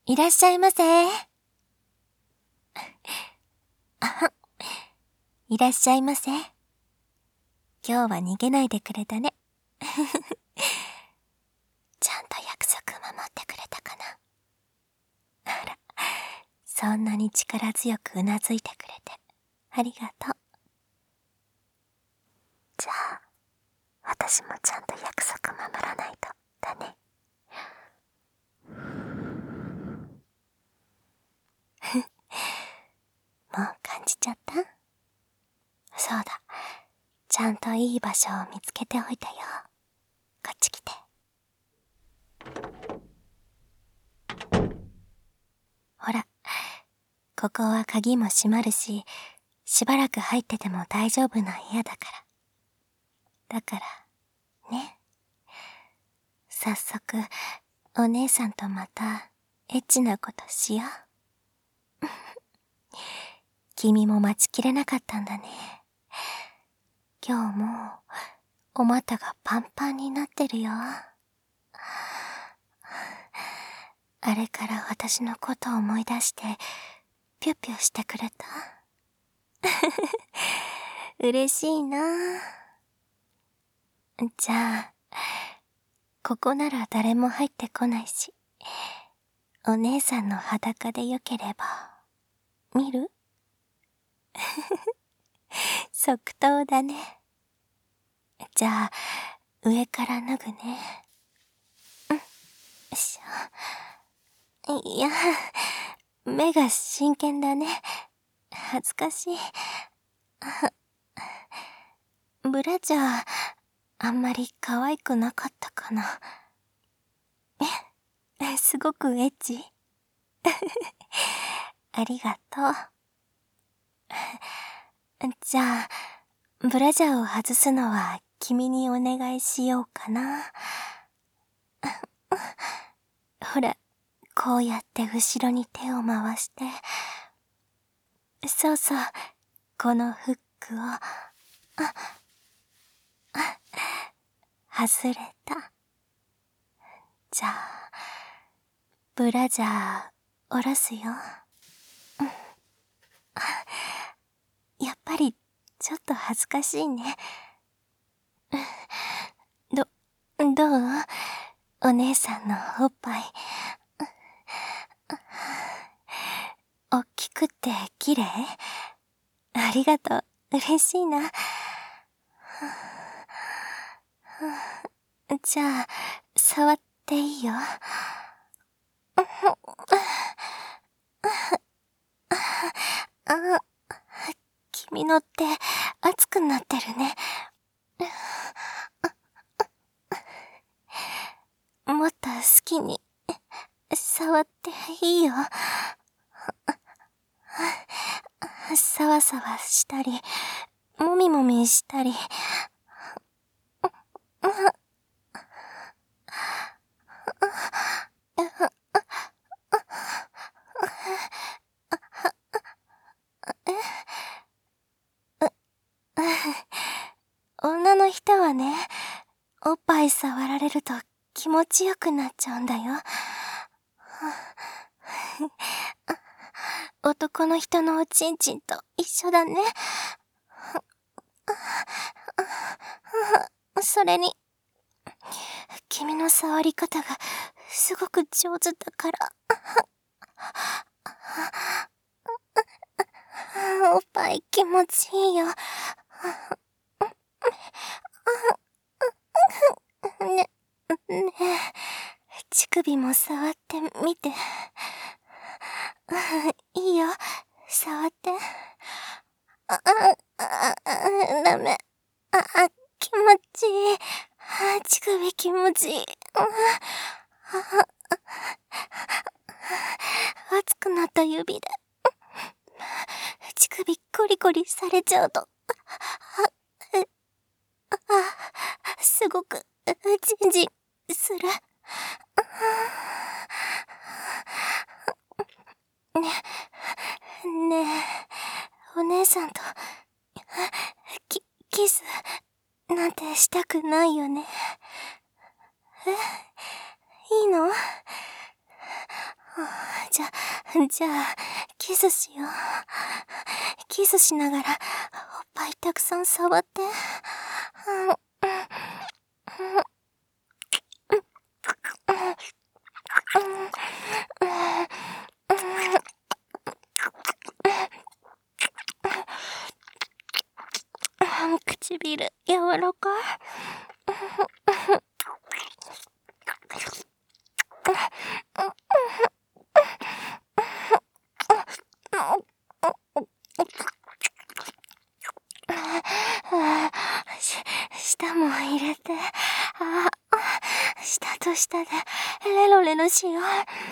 いらっしゃいませ。いらっしゃいませ。今日は逃げないでくれたね。ちゃんと約束守ってくれたかな。あら、そんなに力強くうなずいてくれてありがとう。じゃあ、私もちゃんと約束守らないとだね。もう感じちゃった？そうだ。ちゃんといい場所を見つけておいたよ。こっち来て。ほら、ここは鍵も閉まるし、しばらく入ってても大丈夫な部屋だから。だから、ね。早速、お姉さんとまた、エッチなことしよう。君も待ちきれなかったんだね。今日も、お股がパンパンになってるよ。あれから私のことを思い出して、ぴゅぴゅしてくれた？嬉しいな。じゃあ、ここなら誰も入ってこないし、お姉さんの裸でよければ、見る？即答だね。じゃあ、上から脱ぐね。よいしょ。いや、目が真剣だね。恥ずかしい。ブラジャー、あんまり可愛くなかったかな。すごくエッチ？ありがとう。じゃあ、ブラジャーを外すのは君にお願いしようかな。ほら、こうやって後ろに手を回して。そうそう、このフックを、外れた。じゃあ、ブラジャー、下ろすよ。やっぱり、ちょっと恥ずかしいね。どう？お姉さんのおっぱい。おっきくて綺麗？ありがとう。嬉しいな。じゃあ、触っていいよ。君の手、熱くなってるね。もっと好きに、触っていいよ。さわさわしたり、もみもみしたり。女の人はね、おっぱい触られると気持ちよくなっちゃうんだよ。男の人のおちんちんと一緒だね。それに、君の触り方がすごく上手だから。おっぱい気持ちいいよ。ねえ、乳首も触ってみて。いいよ、触って。ダメ。気持ちいい。乳首気持ちいい。熱くなった指で、乳首コリコリされちゃうと、すごく、ジンジンする。ねえ、お姉さんと、キス、なんてしたくないよね。いいの？ じゃあ、キスしよう。キスしながら、おっぱいたくさん触って。唇、柔らかい。舌も入れて、舌と舌でレロレロしよう。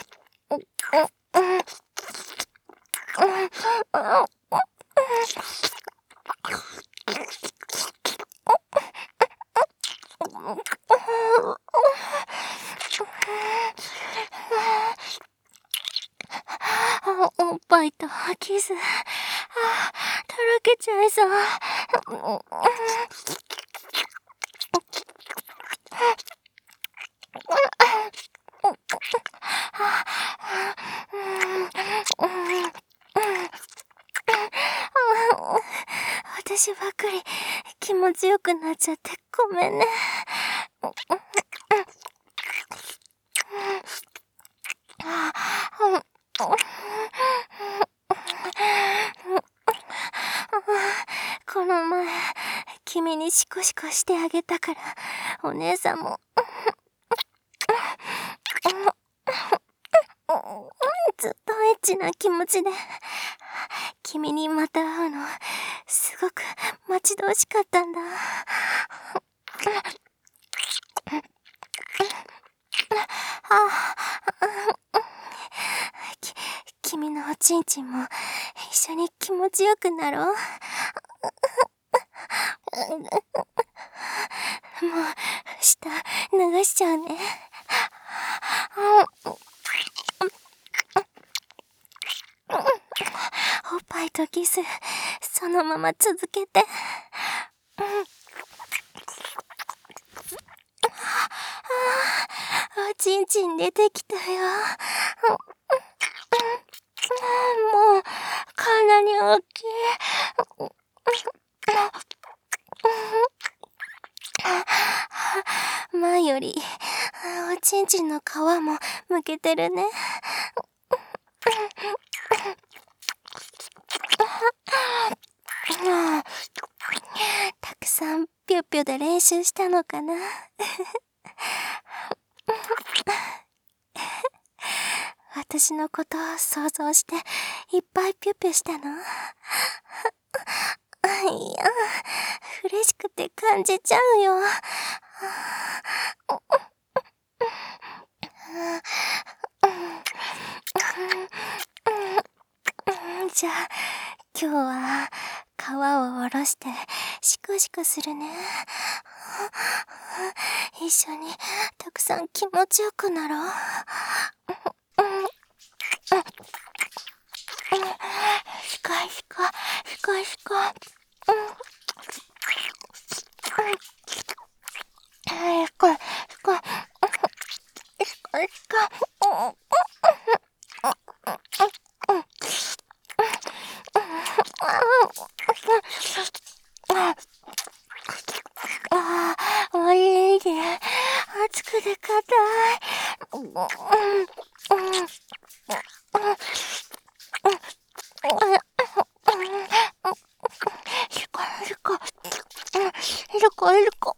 おっぱいとキス、とろけちゃいそう。私ばっかり気持ちよくなっちゃってごめんね。この前、君にシコシコしてあげたから、お姉さんも、ずっとエッチな気持ちで、君にまた会うの、すごく待ち遠しかったんだ。君のおちんちんも一緒に気持ちよくなろう。もう舌流しちゃうね。おっぱいとキスそのまま続けて。おちんちん出てきたよ。もうかなり大きい。前よりおちんちんの皮もむけてるね。たくさんぴょぴょで練習したのかな。私のことを想像していっぱいぴょぴょしたの。いや、嬉しくて感じちゃうよ。じゃあ今日は皮を下ろしてシコシコするね。一緒にたくさん気持ちよくなろう。シコシコシコシコ。おいしい。熱くて硬い。シコシコ。シコシコ。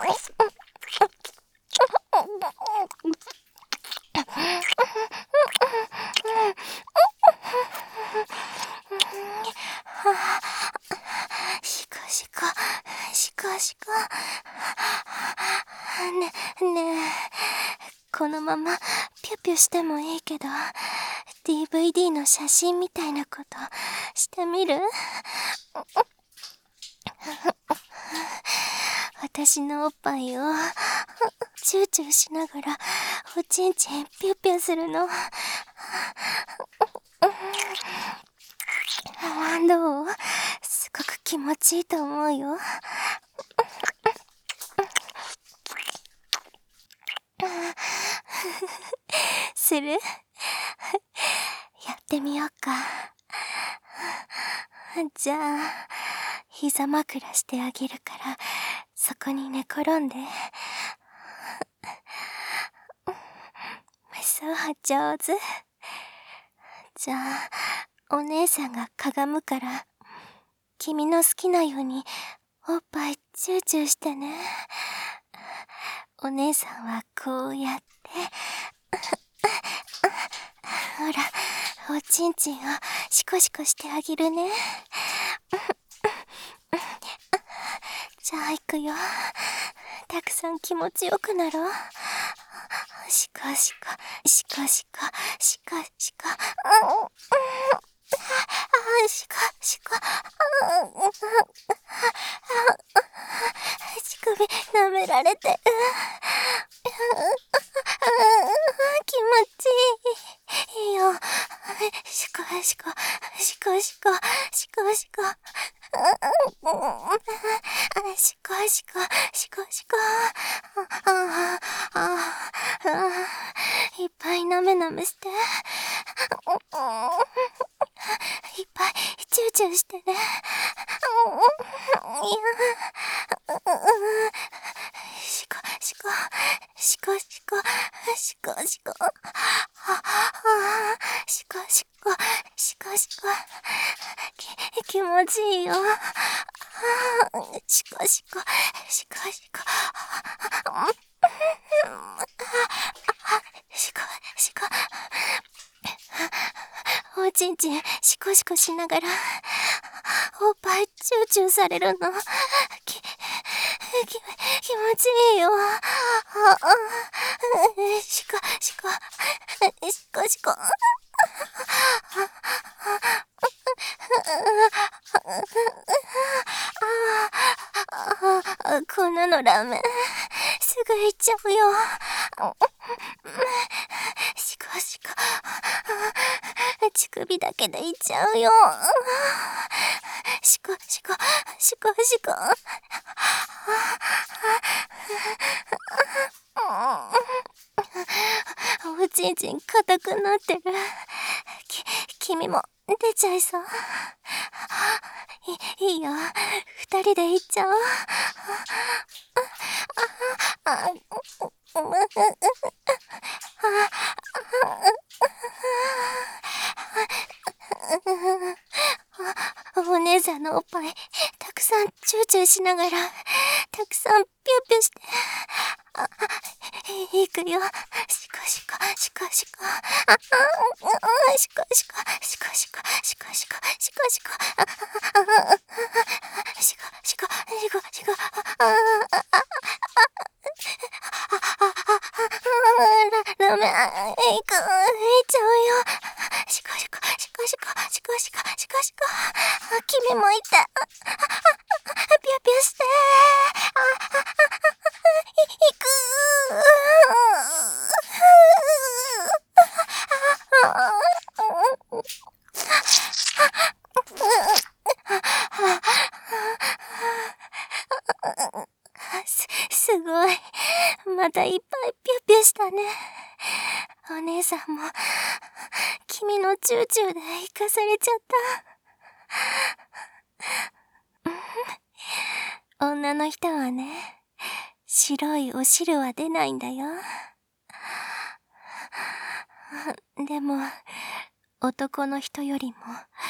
シコシコシコシコ。ねえ、このままピュピュしてもいいけど DVD の写真みたいなことしてみる？私のおっぱいをチューチューしながらおちんちんピュピュするの。どう？すごく気持ちいいと思うよ。する？ ってみようか。じゃあ、膝枕してあげるから、そこに寝転んで。そう、上手。じゃあ、お姉さんがかがむから、君の好きなようにおっぱいチューチューしてね。お姉さんはこうやって、ほら、おちんちんをシコシコしてあげるね。じゃあ行くよ。たくさん気持ちよくなろう。シコシコ、シコシコ、シコシコ、シコシコ、乳首舐められて、気持ちいいよ。シコシコ、シコシコ、シコシコ、シコシコ、シコシコ、いっぱいなめなめして、いっぱいチューチューしてね。シコシコ、シコシコ、シコシコ、シコシコ、シコシコ、気持ちいいよ。シコシコ、シコシコ、シコシコ、おちんちんシコシコしながらおっぱいチューチューされるの気持ちいいよ。シコシコ、シコシコ、こんなのラーメンすぐ行っちゃうよ。シコシコ、乳首だけで行っちゃうよ。シコシコ、シコシコ、おちんちん硬くなってる。君も出ちゃいそう。いいよ、二人で行っちゃおう。お姉さんのおっぱいたくさんチューチューしながらたくさんピューピューして、いくよ。シコシコ、シコシコ、シコシコ、シコシコ、シコシコ、シコシコ、シコシコ、シコシコ、ラメ、いっちゃうよ。シコシコ、シコシコ、シコシコ、シコシコ、君もいて、ピューピューして、いくすごい。またいっぱいピューピューしたね。お姉さんも、君のチューチューで生かされちゃった。女の人はね、白いお汁は出ないんだよ。でも、男の人よりも、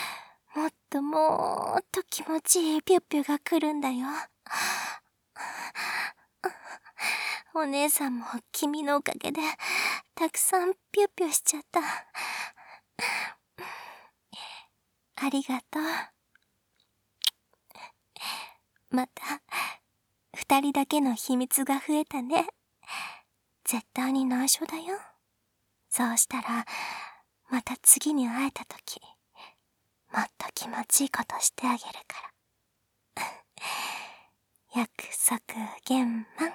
もっと気持ちいいピュッピュが来るんだよ。お姉さんも君のおかげで、たくさんピュッピュしちゃった。ありがとう。また、二人だけの秘密が増えたね。絶対に内緒だよ。そうしたら、また次に会えたとき、もっと気持ちいいことしてあげるから。約束現満。